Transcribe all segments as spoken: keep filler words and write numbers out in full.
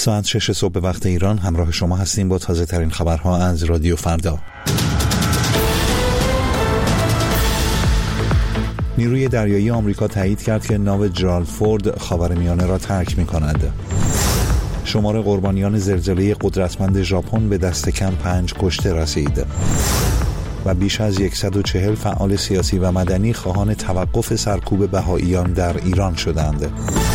ساعت شش صبح به وقت ایران همراه شما هستیم با تازه ترین خبرها از رادیو فردا. نیروی دریایی آمریکا تایید کرد که ناو جرالد فورد خاورمیانه را ترک می‌کند. شمار قربانیان زلزله قدرتمند ژاپن به دست کم پنج کشته رسید و بیش از صد و چهل فعال سیاسی و مدنی خواهان توقف سرکوب بهائیان در ایران شدند.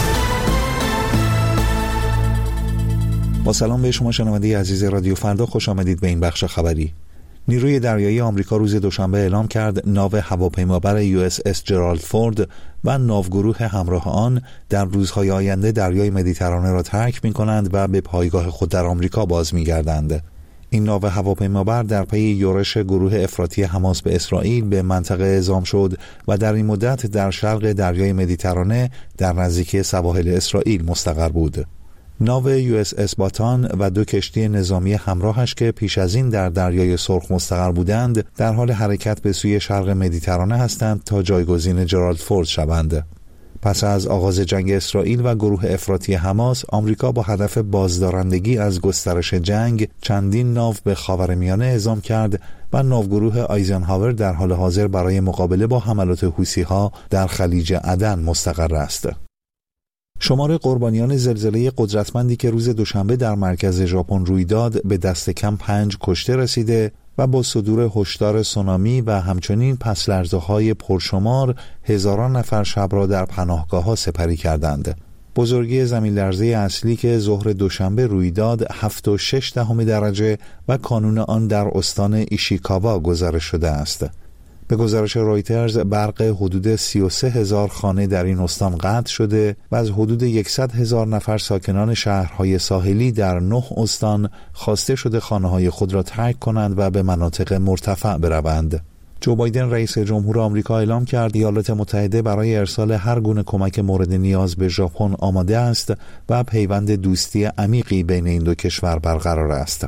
با سلام به شما شنونده عزیز رادیو فردا، خوش آمدید به این بخش خبری. نیروی دریایی آمریکا روز دوشنبه اعلام کرد ناو هواپیمابر یو اس اس جرالد فورد و ناوگروه همراه آن در روزهای آینده دریای مدیترانه را ترک می‌کنند و به پایگاه خود در آمریکا باز می‌گردند. این ناو هواپیمابر در پی یورش گروه افراطی حماس به اسرائیل به منطقه اعزام شد و در این مدت در شرق دریای مدیترانه در نزدیکی سواحل اسرائیل مستقر بود. ناو یو اس اس باتان و دو کشتی نظامی همراهش که پیش از این در دریای سرخ مستقر بودند در حال حرکت به سوی شرق مدیترانه هستند تا جایگزین جرالد فورد شوند. پس از آغاز جنگ اسرائیل و گروه افراطی حماس، آمریکا با هدف بازدارندگی از گسترش جنگ چندین ناو به خاورمیانه اعزام کرد و ناوگروه آیزنهاور در حال حاضر برای مقابله با حملات حوثی‌ها در خلیج عدن مستقر است. شمار قربانیان زلزله قدرتمندی که روز دوشنبه در مرکز ژاپن روی داد به دست کم پنج کشته رسیده و با صدور هشدار سونامی و همچنین پس‌لرزه‌های پرشمار هزاران نفر شب را در پناهگاه‌ها سپری کردند. بزرگی زمین لرزه اصلی که ظهر دوشنبه روی داد هفت و شش دهم درجه و کانون آن در استان ایشیکاوا گزارش شده است. به گزارش رویترز برق حدود سی و سه هزار خانه در این استان قطع شده و از حدود صد هزار نفر ساکنان شهرهای ساحلی در نه استان خواسته شده خانه‌های خود را ترک کنند و به مناطق مرتفع بروند. جو بایدن رئیس جمهور آمریکا اعلام کرد ایالات متحده برای ارسال هر گونه کمک مورد نیاز به ژاپن آماده است و پیوند دوستی عمیقی بین این دو کشور برقرار است.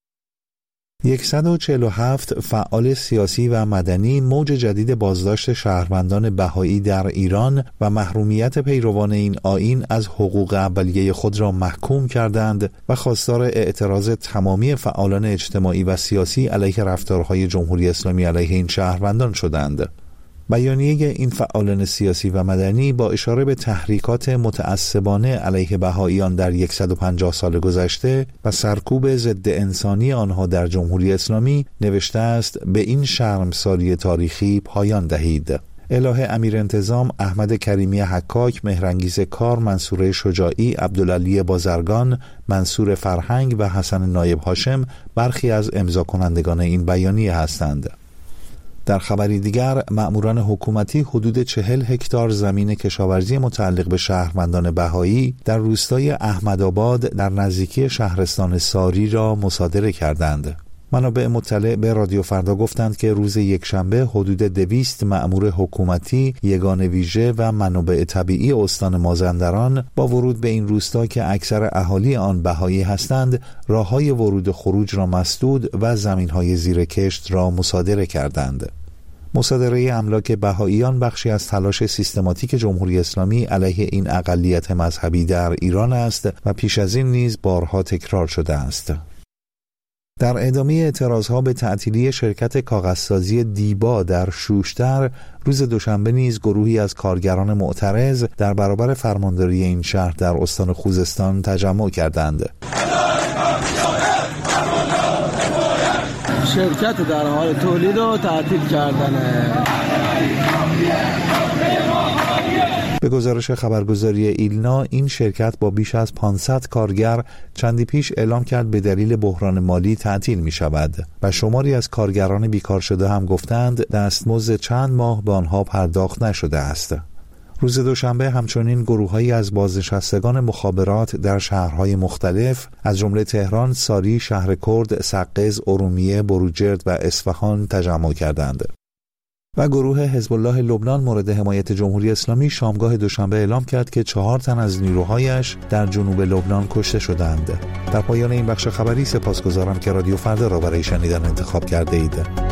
صد و چهل و هفت فعال سیاسی و مدنی موج جدید بازداشت شهروندان بهایی در ایران و محرومیت پیروان این آیین از حقوق اولیه خود را محکوم کردند و خواستار اعتراض تمامی فعالان اجتماعی و سیاسی علیه رفتارهای جمهوری اسلامی علیه این شهروندان شدند. بیانیه این فعالان سیاسی و مدنی با اشاره به تحریکات متعصبانه علیه بهائیان در صد و پنجاه سال گذشته و سرکوب ضد انسانی آنها در جمهوری اسلامی نوشته است به این شرمساری تاریخی پایان دهید. الهه امیر انتظام، احمد کریمی حکاک، مهرانگیز کار، منصور شجاعی، عبدالعلی بازرگان، منصور فرهنگ و حسن نایب هاشم برخی از امضا کنندگان این بیانیه هستند. در خبری دیگر، مأموران حکومتی حدود چهل هکتار زمین کشاورزی متعلق به شهروندان بهایی در روستای احمدآباد در نزدیکی شهرستان ساری را مصادره کردند. منابع مطلع به رادیو فردا گفتند که روز یکشنبه حدود دویست مأمور حکومتی، یگان ویژه و منابع طبیعی استان مازندران با ورود به این روستا که اکثر اهالی آن بهایی هستند، راههای ورود و خروج را مسدود و زمینهای زیر کشت را مصادره کردند. مصادره املاک بهائیان بخشی از تلاش سیستماتیک جمهوری اسلامی علیه این اقلیت مذهبی در ایران است و پیش از این نیز بارها تکرار شده است. در ادامه اعتراضها به تعطیلی شرکت کاغذسازی دیبا در شوشتر، روز دوشنبه نیز گروهی از کارگران معترض در برابر فرمانداری این شهر در استان خوزستان تجمع کردند. شرکت در حال تولید و تعطیل کردنه. به گزارش خبرگزاری ایلنا، این شرکت با بیش از پانصد کارگر چندی پیش اعلام کرد به دلیل بحران مالی تعطیل می شود و شماری از کارگران بیکار شده هم گفتند دستمزد چند ماه به آنها پرداخت نشده است. روز دوشنبه همچنین گروه‌هایی از بازنشستگان مخابرات در شهرهای مختلف از جمله تهران، ساری، شهر کرد، سقز، ارومیه، بروجرد و اصفهان تجمع کردند. و گروه حزب الله لبنان مورد حمایت جمهوری اسلامی شامگاه دوشنبه اعلام کرد که چهار تن از نیروهایش در جنوب لبنان کشته شدند. در پایان این بخش خبری سپاسگزارم که رادیو فردا را برای شنیدن انتخاب کرده اید.